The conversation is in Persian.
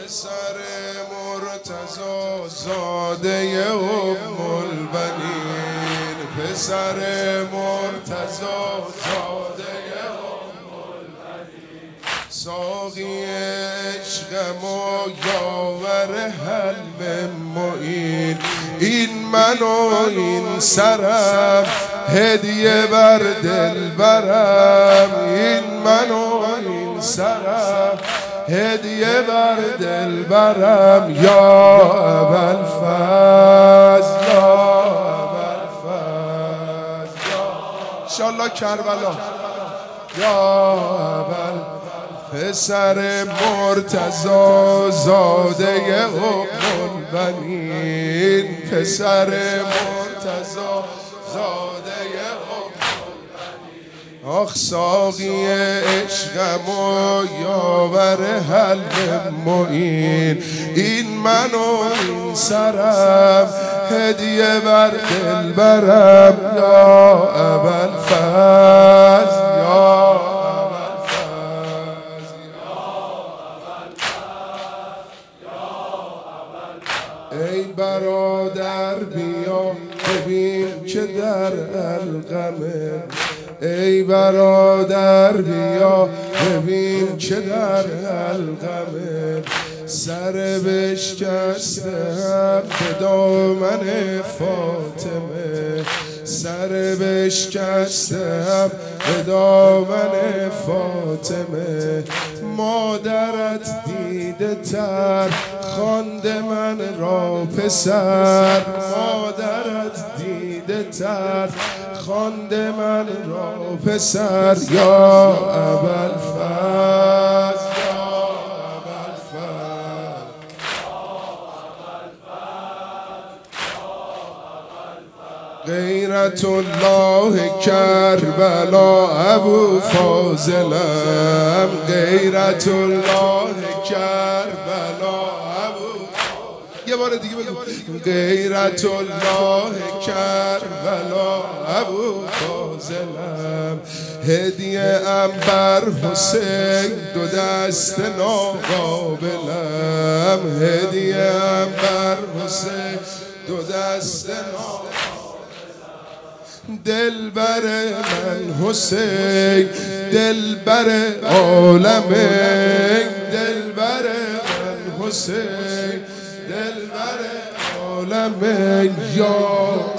پسر مرتضی زاده ام البنین، پسر مرتضی زاده ام البنین، ساقی عشقم و یاور حلم معین. این من و این سرم هدیه بر دلبرم، این من و این سرم هدیه بر دلبرم. یا ابوالفضل، یا ابوالفضل، انشالله کربلا. یا ابوالفضل پسر مرتضی زاده ام البنین، پسر مرتضی زاده ام البنین. آخ ساقی عشقم و یاور حلم معین، این من و این سرم هدیه بر دلبرم. یا ابوالفضل، یا ای برادر بیا ببین که در القمه، ای برادر بیا ببین که در القمه. سر بشکستم به دامن فاطمه، سر بشکستم به دامن فاطمه. مادرت دیده تر خوانده من را پسر، مادرت دیده تر خوانده من را پسر. یا ابوالفضل، غیرت الله کربلا ابو فاضلم، غیرت الله کربلا ابو. یه بار دیگه بگو. غیرت الله کربلا ابو فاضلم، هدیه ام بر حسین دو دست ناقابلم، هدیه ام بر حسین دو دست ناقابلم. دلبر من حسین دلبر عالمه، دلبر من حسین دلبر عالمه. یا